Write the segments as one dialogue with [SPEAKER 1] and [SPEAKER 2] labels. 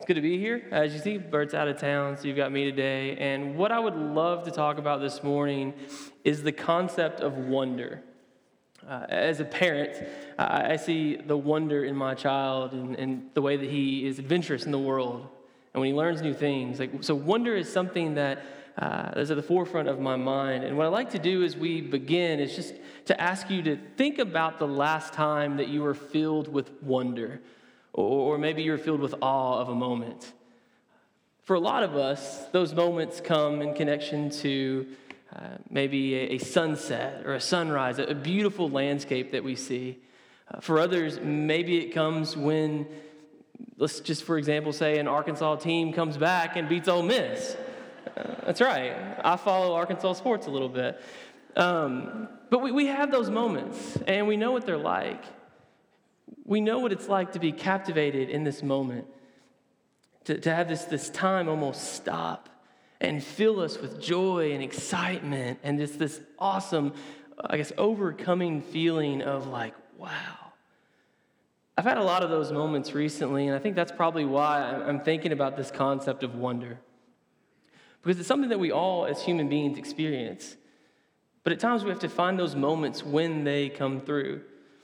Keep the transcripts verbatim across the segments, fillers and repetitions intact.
[SPEAKER 1] good to be here. As you see, Bert's out of town, so you've got me today. And what I would love to talk about this morning is the concept of wonder. Uh, as a parent, I, I see the wonder in my child and, and the way that he is adventurous in the world and when he learns new things. Like, so wonder is something that uh, is at the forefront of my mind. And what I like to do as we begin is just to ask you to think about the last time that you were filled with wonder, or, or maybe you were filled with awe of a moment. For a lot of us, those moments come in connection to Uh, maybe a, a sunset or a sunrise, a, a beautiful landscape that we see. Uh, for others, maybe it comes when, let's just for example say, an Arkansas team comes back and beats Ole Miss. Uh, that's right. I follow Arkansas sports a little bit. Um, but we, we have those moments, and we know what they're like. We know what it's like to be captivated in this moment, to, to have this, this time almost stop and fill us with joy and excitement and just this awesome, I guess, overcoming feeling of like, wow. I've had a lot of those moments recently, and I think that's probably why I'm thinking about this concept of wonder. Because it's something that we all as human beings experience. But at times we have to find those moments when they come through.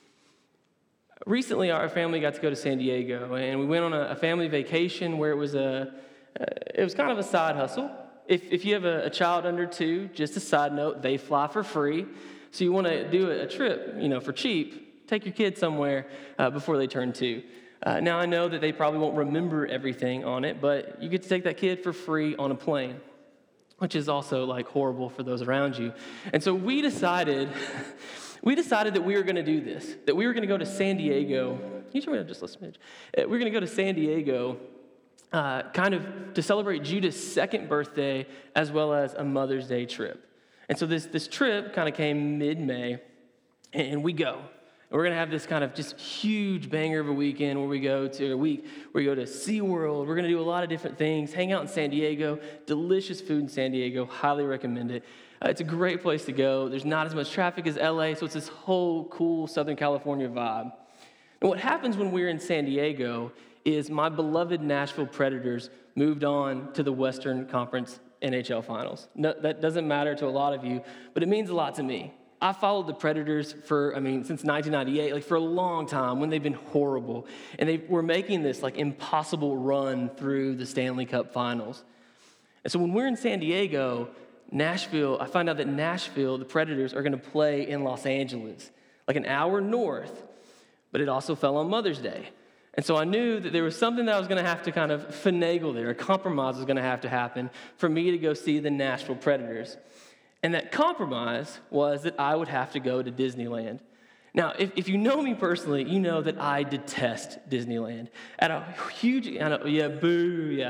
[SPEAKER 1] Recently, our family got to go to San Diego, and we went on a family vacation where it was a, it was kind of a side hustle. If if you have a, a child under two, just a side note, they fly for free. So you want to do a, a trip, you know, for cheap, take your kid somewhere uh, before they turn two. Uh, now, I know that they probably won't remember everything on it, but you get to take that kid for free on a plane, which is also, like, horrible for those around you. And so we decided, we decided that we were going to do this, that we were going to go to San Diego. Can you turn me up just a smidge? Uh, we were going to go to San Diego Uh, kind of to celebrate Judah's second birthday as well as a Mother's Day trip. And so this, this trip kind of came mid-May, and we go. And we're going to have this kind of just huge banger of a weekend where we go to a week where we go to SeaWorld. We're going to do a lot of different things, hang out in San Diego, delicious food in San Diego, highly recommend it. Uh, it's a great place to go. There's not as much traffic as L A, so it's this whole cool Southern California vibe. And what happens when we're in San Diego is my beloved Nashville Predators moved on to the Western Conference N H L Finals. No, that doesn't matter to a lot of you, but it means a lot to me. I followed the Predators for, I mean, since nineteen ninety-eight, like for a long time when they've been horrible. And they were making this like impossible run through the Stanley Cup Finals. And so when we're in San Diego, Nashville, I find out that Nashville, the Predators, are going to play in Los Angeles, like an hour north, but it also fell on Mother's Day. And so I knew that there was something that I was going to have to kind of finagle there. A compromise was going to have to happen for me to go see the Nashville Predators. And that compromise was that I would have to go to Disneyland. Now, if, if you know me personally, you know that I detest Disneyland. At a huge, I know, yeah, boo, yeah.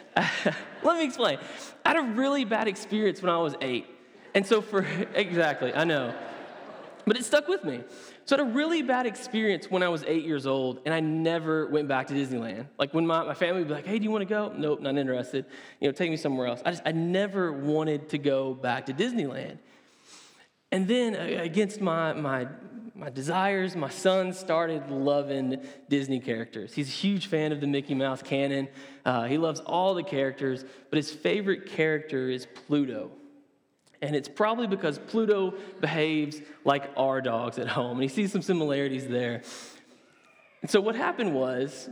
[SPEAKER 1] Let me explain. I had a really bad experience when I was eight. And so for, exactly, I know. But it stuck with me. So I had a really bad experience when I was eight years old, and I never went back to Disneyland. Like when my, my family would be like, hey, do you want to go? Nope, not interested. You know, take me somewhere else. I just, I never wanted to go back to Disneyland. And then against my, my, my desires, my son started loving Disney characters. He's a huge fan of the Mickey Mouse canon. Uh, he loves all the characters, but his favorite character is Pluto. And it's probably because Pluto behaves like our dogs at home. And he sees some similarities there. And so what happened was,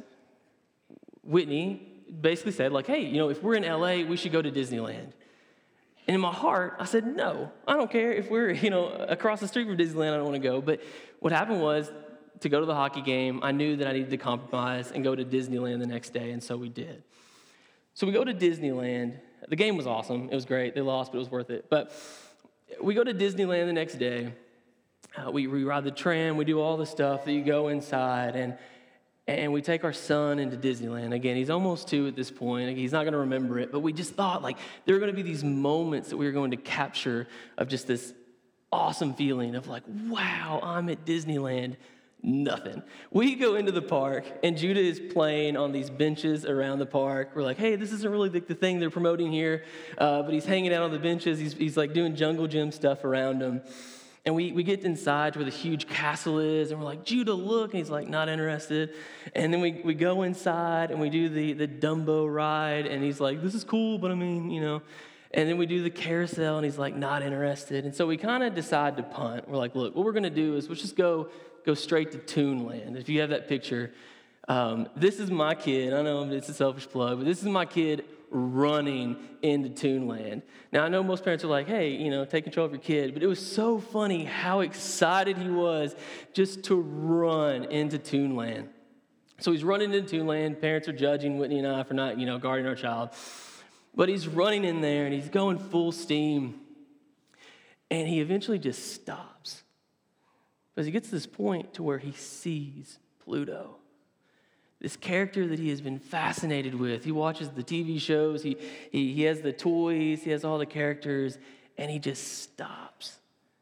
[SPEAKER 1] Whitney basically said, like, hey, you know, if we're in L A, we should go to Disneyland. And in my heart, I said, no, I don't care if we're, you know, across the street from Disneyland, I don't want to go. But what happened was, to go to the hockey game, I knew that I needed to compromise and go to Disneyland the next day, and so we did. So we go to Disneyland. The game was awesome. It was great. They lost, but it was worth it. But we go to Disneyland the next day. Uh, we, we ride the tram. We do all the stuff that you go inside. And, and we take our son into Disneyland. Again, he's almost two at this point. Like, he's not going to remember it. But we just thought, like, there were going to be these moments that we were going to capture of just this awesome feeling of, like, wow, I'm at Disneyland. Nothing. We go into the park, and Judah is playing on these benches around the park. We're like, hey, this isn't really the, the thing they're promoting here, uh, but he's hanging out on the benches. He's, he's like doing jungle gym stuff around him. And we, we get inside to where the huge castle is, and we're like, Judah, look. And he's like, not interested. And then we, we go inside, and we do the, the Dumbo ride, and he's like, this is cool, but I mean, you know. And then we do the carousel, and he's like, not interested. And so we kind of decide to punt. We're like, look, what we're going to do is let's just go, go straight to Toonland. If you have that picture, um, this is my kid. I know it's a selfish plug, but this is my kid running into Toonland. Now, I know most parents are like, hey, you know, take control of your kid, but it was so funny how excited he was just to run into Toonland. So he's running into Toonland. Parents are judging Whitney and I for not, you know, guarding our child. But he's running in there, and he's going full steam, and he eventually just stops because he gets to this point to where he sees Pluto. This character that he has been fascinated with. He watches the T V shows, he, he, he has the toys, he has all the characters, and he just stops.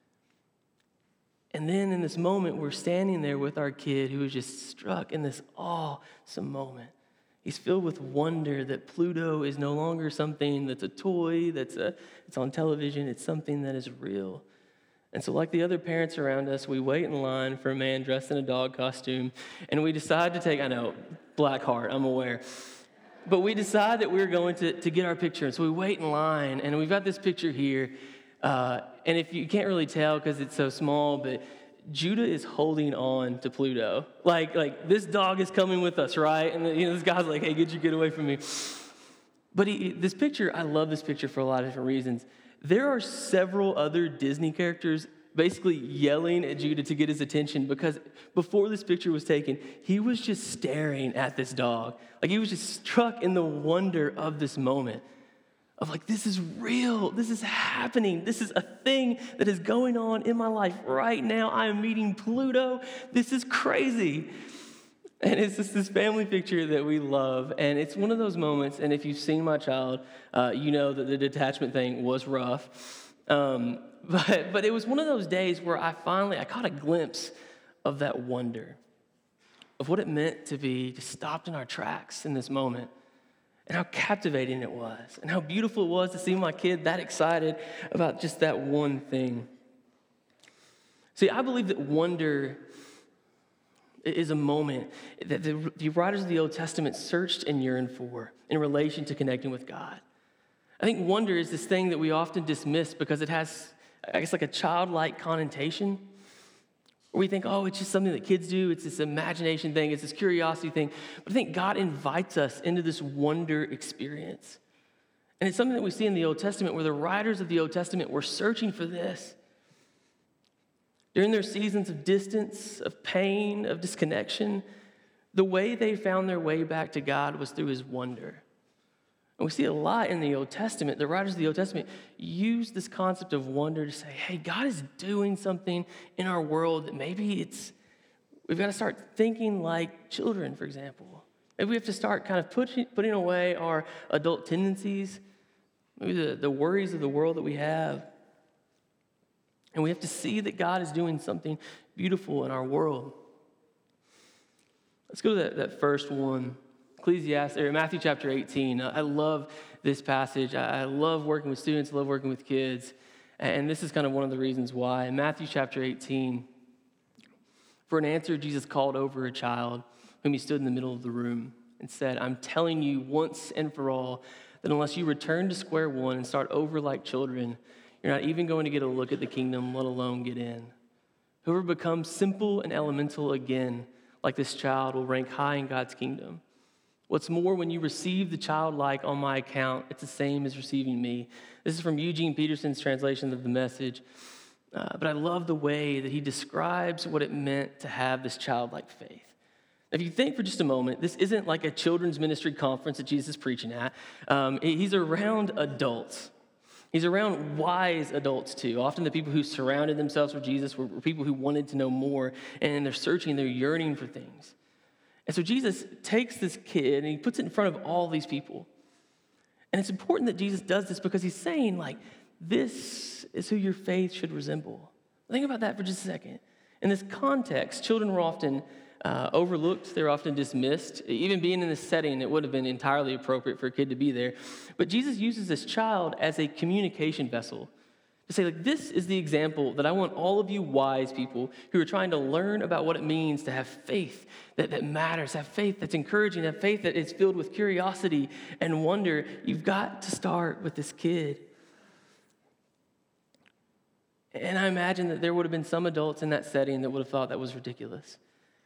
[SPEAKER 1] And then in this moment, we're standing there with our kid who is just struck in this awesome moment. He's filled with wonder that Pluto is no longer something that's a toy, that's a, it's on television, it's something that is real. And so like the other parents around us, we wait in line for a man dressed in a dog costume, and we decide to take, I know, black heart, I'm aware. But we decide that we're going to, to get our picture. And so we wait in line, and we've got this picture here. Uh, and if you can't really tell because it's so small, but Judah is holding on to Pluto. Like, like this dog is coming with us, right? And you know, this guy's like, hey, get your kid away from me. But he, this picture, I love this picture for a lot of different reasons. There are several other Disney characters basically yelling at Judah to get his attention because before this picture was taken, he was just staring at this dog. Like he was just struck in the wonder of this moment of like, this is real. This is happening. This is a thing that is going on in my life right now. I am meeting Pluto. This is crazy. And it's just this family picture that we love. And it's one of those moments, and if you've seen my child, uh, you know that the detachment thing was rough. Um, but, but it was one of those days where I finally, I caught a glimpse of that wonder, of what it meant to be just stopped in our tracks in this moment, and how captivating it was, and how beautiful it was to see my kid that excited about just that one thing. See, I believe that wonder is a moment that the, the writers of the Old Testament searched and yearned for in relation to connecting with God. I think wonder is this thing that we often dismiss because it has, I guess, like a childlike connotation. Or we think, oh, it's just something that kids do. It's this imagination thing. It's this curiosity thing. But I think God invites us into this wonder experience. And it's something that we see in the Old Testament where the writers of the Old Testament were searching for this. During their seasons of distance, of pain, of disconnection, the way they found their way back to God was through his wonder. And we see a lot in the Old Testament. The writers of the Old Testament use this concept of wonder to say, hey, God is doing something in our world that maybe it's, we've got to start thinking like children, for example. Maybe we have to start kind of putting, putting away our adult tendencies, maybe the, the worries of the world that we have. And we have to see that God is doing something beautiful in our world. Let's go to that, that first one, Ecclesiastes, or Matthew chapter eighteen. I love this passage. I love working with students. I love working with kids. And this is kind of one of the reasons why. In Matthew chapter eighteen, for an answer, Jesus called over a child whom he stood in the middle of the room and said, I'm telling you once and for all that unless you return to square one and start over like children, you're not even going to get a look at the kingdom, let alone get in. Whoever becomes simple and elemental again, like this child, will rank high in God's kingdom. What's more, when you receive the childlike on my account, it's the same as receiving me. This is from Eugene Peterson's translation of the Message. Uh, but I love the way that he describes what it meant to have this childlike faith. If you think for just a moment, this isn't like a children's ministry conference that Jesus is preaching at. Um, he's around adults. He's around wise adults too. Often the people who surrounded themselves with Jesus were, were people who wanted to know more, and they're searching, they're yearning for things. And so Jesus takes this kid and he puts it in front of all these people. And it's important that Jesus does this because he's saying, like, this is who your faith should resemble. Think about that for just a second. In this context, children were often uh, overlooked. They were often dismissed. Even being in this setting, it would have been entirely appropriate for a kid to be there. But Jesus uses this child as a communication vessel To say, like, this is the example that I want all of you wise people who are trying to learn about what it means to have faith that, that matters, have faith that's encouraging, have faith that is filled with curiosity and wonder. You've got to start with this kid. And I imagine that there would have been some adults in that setting that would have thought that was ridiculous.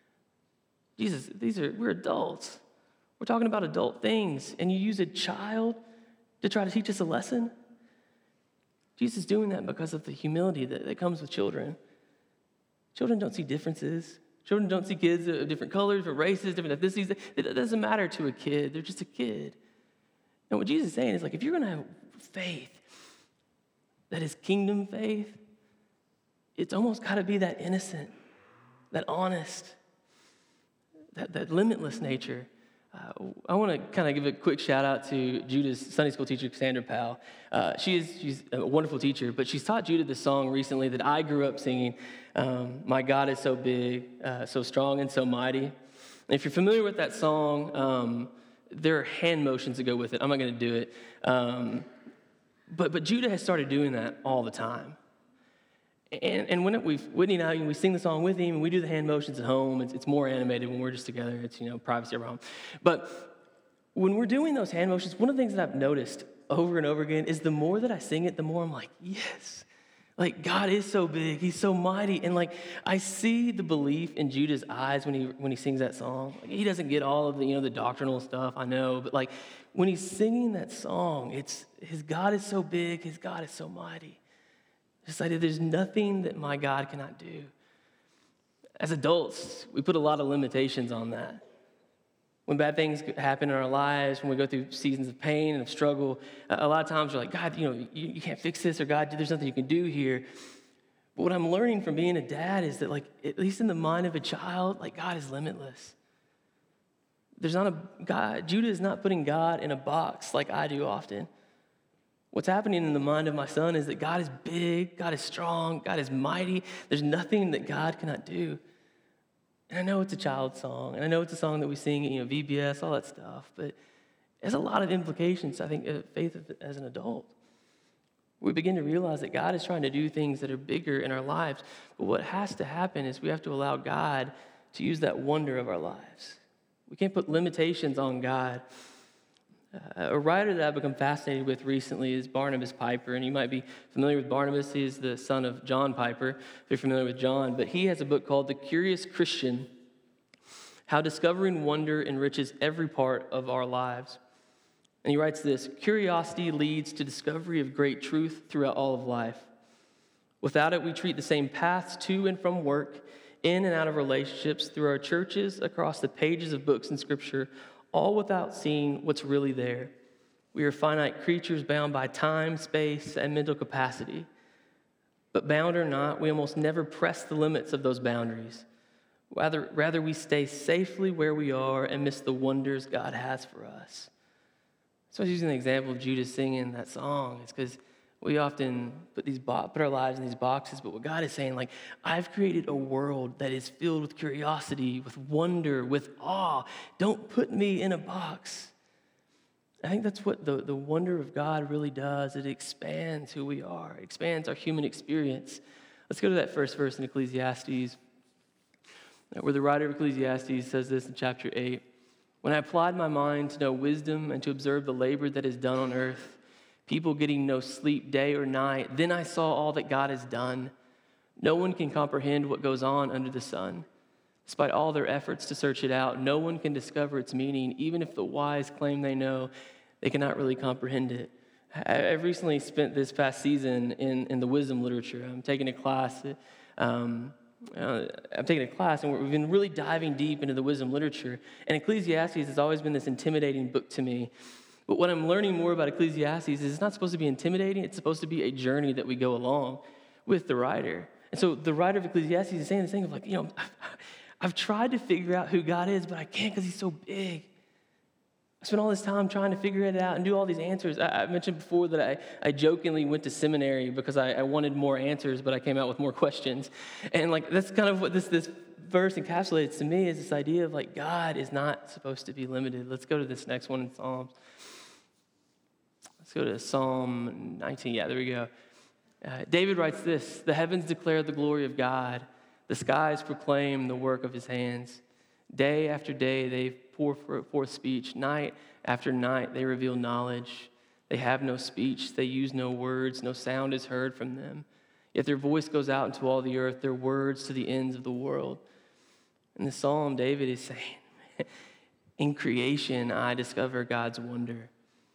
[SPEAKER 1] Jesus, these are, we're adults. We're talking about adult things, and you use a child to try to teach us a lesson? Jesus is doing that because of the humility that, that comes with children. Children don't see differences. Children don't see kids of different colors, different races, different ethnicities. It doesn't matter to a kid. They're just a kid. And what Jesus is saying is, like, if you're going to have faith that is kingdom faith, it's almost got to be that innocent, that honest, that, that limitless nature. Uh, I want to kind of give a quick shout out to Judah's Sunday school teacher, Cassandra Powell. Uh, she is she's a wonderful teacher, but she's taught Judah this song recently that I grew up singing. Um, My God is so big, uh, so strong and so mighty. And if you're familiar with that song, um, there are hand motions that go with it. I'm not going to do it. Um, but but Judah has started doing that all the time. And, and when it, we've, Whitney and I, we sing the song with him, and we do the hand motions at home. It's, it's more animated when we're just together. It's, you know, privacy of our home. But when we're doing those hand motions, one of the things that I've noticed over and over again is the more that I sing it, the more I'm like, yes. Like, God is so big. He's so mighty. And, like, I see the belief in Judah's eyes when he when he sings that song. Like, he doesn't get all of the, you know, the doctrinal stuff, I know. But, like, when he's singing that song, it's his God is so big. His God is so mighty. It's like there's nothing that my God cannot do. As adults, we put a lot of limitations on that. When bad things happen in our lives, when we go through seasons of pain and of struggle, a lot of times we're like, God, you know, you, you can't fix this, or God, there's nothing you can do here. But what I'm learning from being a dad is that, like, at least in the mind of a child, like, God is limitless. There's not a God. Judah is not putting God in a box like I do often. What's happening in the mind of my son is that God is big, God is strong, God is mighty. There's nothing that God cannot do. And I know it's a child song, and I know it's a song that we sing at, you know, V B S, all that stuff, but it has a lot of implications, I think, of faith as an adult. We begin to realize that God is trying to do things that are bigger in our lives, but what has to happen is we have to allow God to use that wonder of our lives. We can't put limitations on God. Uh, a writer that I've become fascinated with recently is Barnabas Piper, and you might be familiar with Barnabas. He is the son of John Piper, if you're familiar with John, but he has a book called The Curious Christian, How Discovering Wonder Enriches Every Part of Our Lives. And he writes this: curiosity leads to discovery of great truth throughout all of life. Without it, we treat the same paths to and from work, in and out of relationships, through our churches, across the pages of books in Scripture, all without seeing what's really there. We are finite creatures bound by time, space, and mental capacity. But bound or not, we almost never press the limits of those boundaries. Rather, rather we stay safely where we are and miss the wonders God has for us. So I was using the example of Judah singing that song. It's because we often put these bo- put our lives in these boxes, but what God is saying, like, I've created a world that is filled with curiosity, with wonder, with awe. Don't put me in a box. I think that's what the, the wonder of God really does. It expands who we are. It expands our human experience. Let's go to that first verse in Ecclesiastes, where the writer of Ecclesiastes says this in chapter eight. When I applied my mind to know wisdom and to observe the labor that is done on earth, people getting no sleep day or night, then I saw all that God has done. No one can comprehend what goes on under the sun. Despite all their efforts to search it out, no one can discover its meaning. Even if the wise claim they know, they cannot really comprehend it. I've recently spent this past season in, in the wisdom literature. I'm taking a class. Um, uh, I'm taking a class, and we've been really diving deep into the wisdom literature. And Ecclesiastes has always been this intimidating book to me. But what I'm learning more about Ecclesiastes is it's not supposed to be intimidating. It's supposed to be a journey that we go along with the writer. And so the writer of Ecclesiastes is saying this thing of, like, you know, I've tried to figure out who God is, but I can't because he's so big. I spent all this time trying to figure it out and do all these answers. I, I mentioned before that I, I jokingly went to seminary because I, I wanted more answers, but I came out with more questions. And, like, that's kind of what this, this verse encapsulates to me, is this idea of, like, God is not supposed to be limited. Let's go to this next one in Psalms. Let's go to Psalm nineteen. Yeah, there we go. Uh, David writes this: "The heavens declare the glory of God. The skies proclaim the work of his hands. Day after day they pour forth speech. Night after night they reveal knowledge. They have no speech. They use no words. No sound is heard from them. Yet their voice goes out into all the earth, their words to the ends of the world." In the psalm, David is saying, in creation, I discover God's wonder.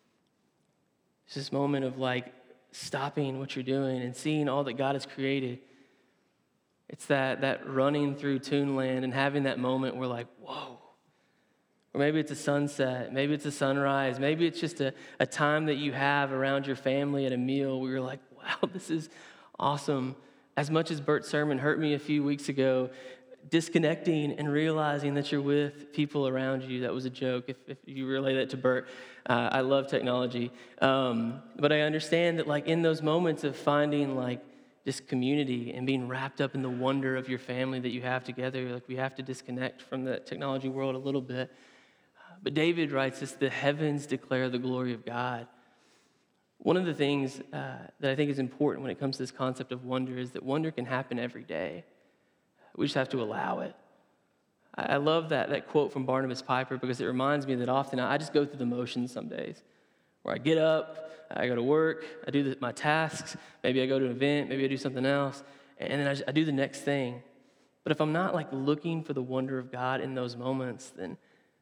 [SPEAKER 1] It's this moment of like stopping what you're doing and seeing all that God has created. It's that, that running through Toonland and having that moment where like, whoa. Or maybe it's a sunset, maybe it's a sunrise, maybe it's just a, a time that you have around your family at a meal where you're like, wow, this is awesome. As much as Bert's sermon hurt me a few weeks ago, disconnecting and realizing that you're with people around you, that was a joke if, if you relay that to Bert. Uh, I love technology. Um, but I understand that like in those moments of finding like just community and being wrapped up in the wonder of your family that you have together, like we have to disconnect from the technology world a little bit. But David writes this: "The heavens declare the glory of God." One of the things uh, that I think is important when it comes to this concept of wonder is that wonder can happen every day. We just have to allow it. I love that, that quote from Barnabas Piper because it reminds me that often I just go through the motions some days, where I get up, I go to work, I do the, my tasks, maybe I go to an event, maybe I do something else, and then I, just, I do the next thing. But if I'm not like looking for the wonder of God in those moments, then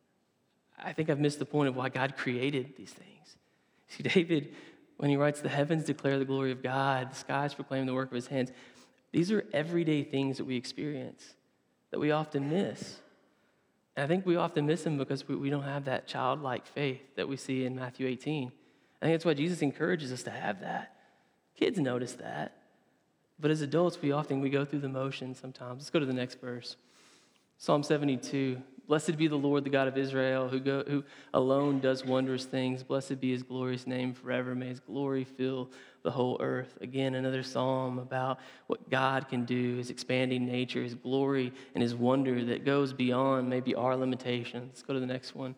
[SPEAKER 1] I think I've missed the point of why God created these things. See, David, when he writes, "The heavens declare the glory of God, the skies proclaim the work of his hands," these are everyday things that we experience that we often miss. And I think we often miss them because we, we don't have that childlike faith that we see in Matthew eighteen. I think that's why Jesus encourages us to have that. Kids notice that. But as adults, we often we go through the motions sometimes. Let's go to the next verse. Psalm seventy-two. "Blessed be the Lord, the God of Israel, who, go, who alone does wondrous things. Blessed be his glorious name forever. May his glory fill the whole earth." Again, another psalm about what God can do, his expanding nature, his glory, and his wonder that goes beyond maybe our limitations. Let's go to the next one.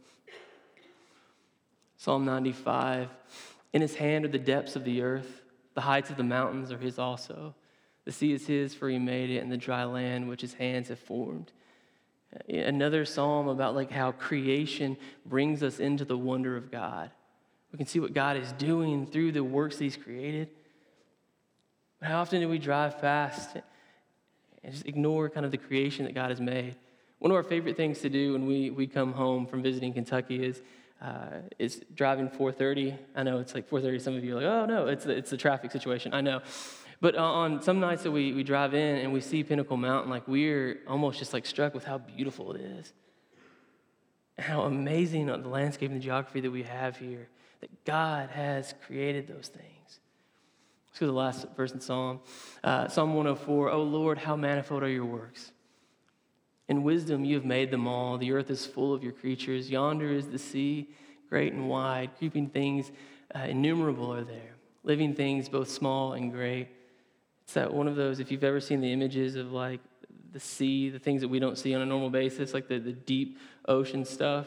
[SPEAKER 1] Psalm ninety-five. "In his hand are the depths of the earth. The heights of the mountains are his also. The sea is his, for he made it, and the dry land which his hands have formed." Another psalm about like how creation brings us into the wonder of God. We can see what God is doing through the works that he's created. But how often do we drive past and just ignore kind of the creation that God has made? One of our favorite things to do when we, we come home from visiting Kentucky is uh, is driving four thirty. I know it's like four thirty. Some of you are like, oh no, it's the, it's the traffic situation. I know. But on some nights that we, we drive in and we see Pinnacle Mountain, like we're almost just like struck with how beautiful it is. How amazing the landscape and the geography that we have here, that God has created those things. Let's go to the last verse in Psalm. Uh, Psalm one oh four, "O Lord, how manifold are your works. In wisdom you have made them all. The earth is full of your creatures. Yonder is the sea, great and wide. Creeping things uh, innumerable are there. Living things both small and great." It's that one of those, if you've ever seen the images of like the sea, the things that we don't see on a normal basis, like the, the deep ocean stuff.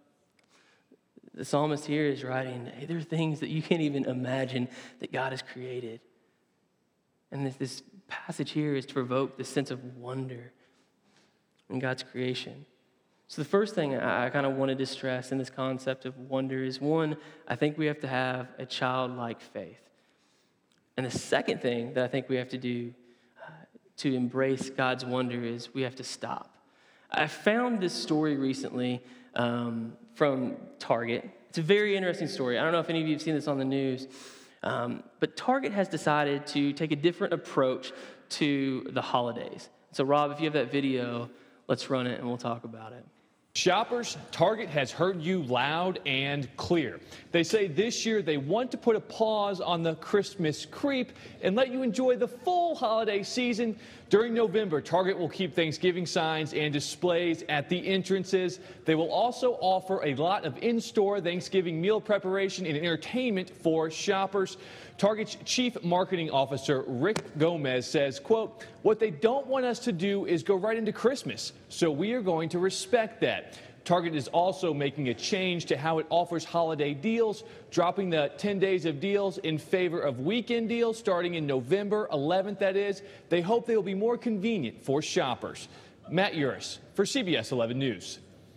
[SPEAKER 1] The psalmist here is writing, hey, there are things that you can't even imagine that God has created. And this, this passage here is to provoke this sense of wonder in God's creation. So the first thing I, I kind of wanted to stress in this concept of wonder is, one, I think we have to have a childlike faith. And the second thing that I think we have to do uh, to embrace God's wonder is we have to stop. I found this story recently um, from Target. It's a very interesting story. I don't know if any of you have seen this on the news, um, but Target has decided to take a different approach to the holidays. So Rob, if you have that video, let's run it and we'll talk about it.
[SPEAKER 2] Shoppers, Target has heard you loud and clear. They say this year they want to put a pause on the Christmas creep and let you enjoy the full holiday season. During November, Target will keep Thanksgiving signs and displays at the entrances. They will also offer a lot of in-store Thanksgiving meal preparation and entertainment for shoppers. Target's Chief Marketing Officer, Rick Gomez, says, quote, "What they don't want us to do is go right into Christmas, so we are going to respect that. Target is also making a change to how it offers holiday deals, dropping the ten days of deals in favor of weekend deals starting in November eleventh, that is. They hope they will be more convenient for shoppers. Matt Uris for C B S eleven News.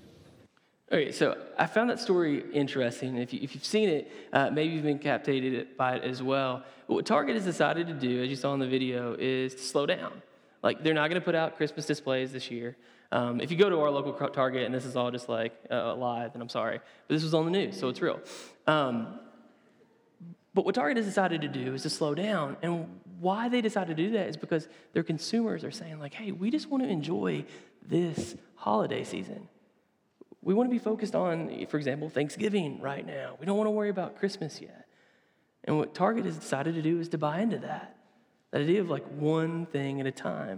[SPEAKER 1] Okay, so I found that story interesting. If, you, if you've seen it, uh, maybe you've been captivated by it as well. But what Target has decided to do, as you saw in the video, is to slow down. Like, they're not going to put out Christmas displays this year. Um, if you go to our local Target, and this is all just like uh, a lie, then I'm sorry. But this was on the news, so it's real. Um, but what Target has decided to do is to slow down. And why they decided to do that is because their consumers are saying, like, hey, we just want to enjoy this holiday season. We want to be focused on, for example, Thanksgiving right now. We don't want to worry about Christmas yet. And what Target has decided to do is to buy into that, that idea of like one thing at a time.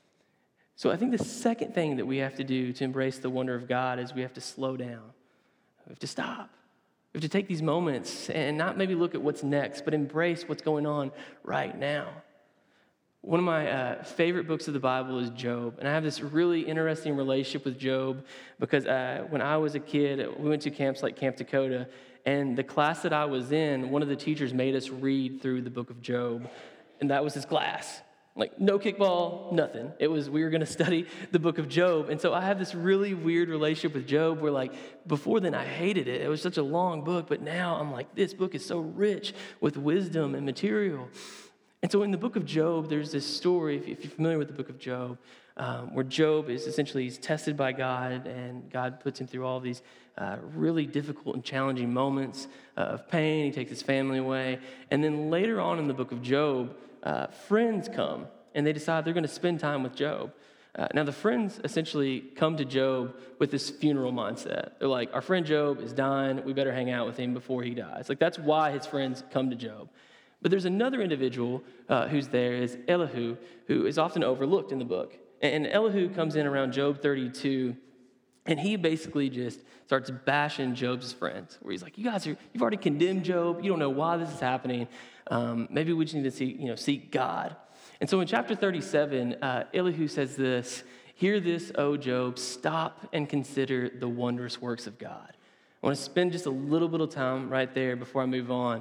[SPEAKER 1] So I think the second thing that we have to do to embrace the wonder of God is we have to slow down. We have to stop. We have to take these moments and not maybe look at what's next, but embrace what's going on right now. One of my uh, favorite books of the Bible is Job, and I have this really interesting relationship with Job because uh, when I was a kid, we went to camps like Camp Dakota, and the class that I was in, one of the teachers made us read through the book of Job, and that was his class. Like, no kickball, nothing. It was, we were going to study the book of Job, and so I have this really weird relationship with Job where, like, before then I hated it. It was such a long book, but now I'm like, this book is so rich with wisdom and material. And so in the book of Job, there's this story, if you're familiar with the book of Job, um, where Job is essentially, he's tested by God, and God puts him through all these uh, really difficult and challenging moments uh, of pain. He takes his family away. And then later on in the book of Job, uh, friends come, and they decide they're going to spend time with Job. Uh, now, the friends essentially come to Job with this funeral mindset. They're like, our friend Job is dying. We better hang out with him before he dies. Like, that's why his friends come to Job. But there's another individual uh, who's there, is Elihu, who is often overlooked in the book. And Elihu comes in around Job thirty-two, and he basically just starts bashing Job's friends, where he's like, you guys are, you've already condemned Job. You don't know why this is happening. Um, maybe we just need to see, you know, seek God. And so in chapter thirty-seven, uh, Elihu says this, hear this, O Job, stop and consider the wondrous works of God. I want to spend just a little bit of time right there before I move on.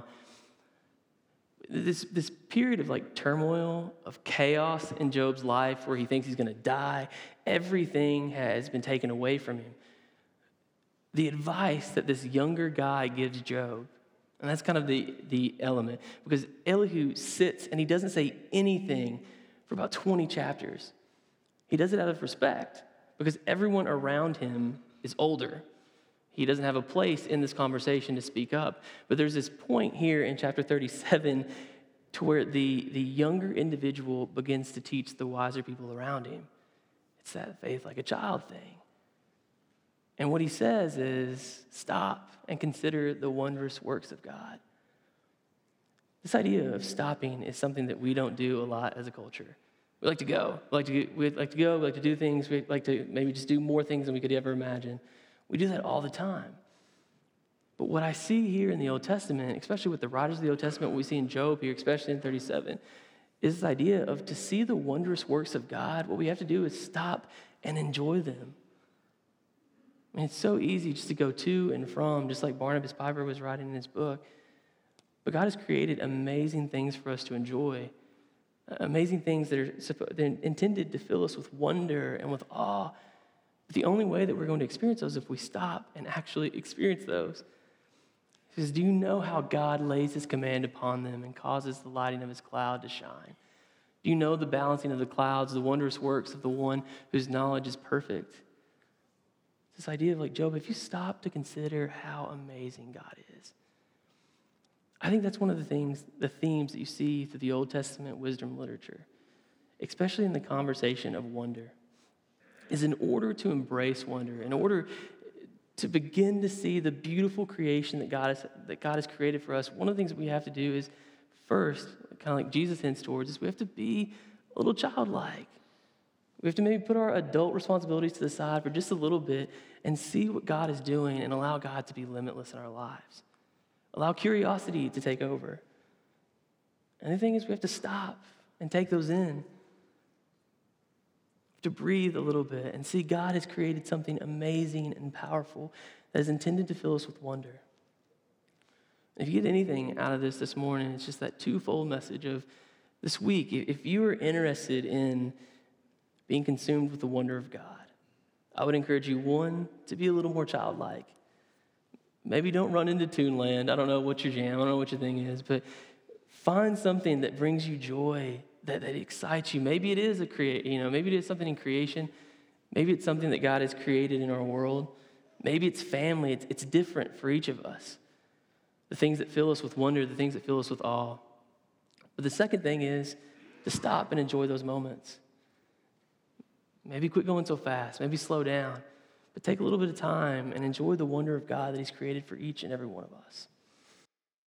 [SPEAKER 1] This, this period of like turmoil, of chaos in Job's life where he thinks he's going to die, everything has been taken away from him. The advice that this younger guy gives Job, and that's kind of the, the element, because Elihu sits and he doesn't say anything for about twenty chapters. He does it out of respect because everyone around him is older. He doesn't have a place in this conversation to speak up. But there's this point here in chapter thirty-seven to where the, the younger individual begins to teach the wiser people around him. It's that faith like a child thing. And what he says is, stop and consider the wondrous works of God. This idea of stopping is something that we don't do a lot as a culture. We like to go. We like to, we like to go. We like to do things. We like to maybe just do more things than we could ever imagine. We do that all the time. But what I see here in the Old Testament, especially with the writers of the Old Testament, what we see in Job here, especially in thirty-seven, is this idea of to see the wondrous works of God, what we have to do is stop and enjoy them. I mean, it's so easy just to go to and from, just like Barnabas Piper was writing in his book. But God has created amazing things for us to enjoy, amazing things that are they're intended to fill us with wonder and with awe. But the only way that we're going to experience those is if we stop and actually experience those. He says, do you know how God lays his command upon them and causes the lighting of his cloud to shine? Do you know the balancing of the clouds, the wondrous works of the one whose knowledge is perfect? This idea of like, Job, if you stop to consider how amazing God is. I think that's one of the things, the themes that you see through the Old Testament wisdom literature, especially in the conversation of wonder. Is in order to embrace wonder, in order to begin to see the beautiful creation that God has, that God has created for us, one of the things that we have to do is first, kind of like Jesus hints towards, is we have to be a little childlike. We have to maybe put our adult responsibilities to the side for just a little bit and see what God is doing and allow God to be limitless in our lives. Allow curiosity to take over. And the thing is, we have to stop and take those in. to breathe a little bit and see God has created something amazing and powerful that is intended to fill us with wonder. If you get anything out of this this morning, it's just that twofold message of this week. If you are interested in being consumed with the wonder of God, I would encourage you, one, to be a little more childlike. Maybe don't run into Toonland. I don't know what your jam, I don't know what your thing is, but find something that brings you joy, that, that excites you. Maybe it is a create, you know, maybe it is something in creation. Maybe it's something that God has created in our world. Maybe it's family. It's, it's different for each of us. The things that fill us with wonder, the things that fill us with awe. But the second thing is to stop and enjoy those moments. Maybe quit going so fast. Maybe slow down. But take a little bit of time and enjoy the wonder of God that he's created for each and every one of us.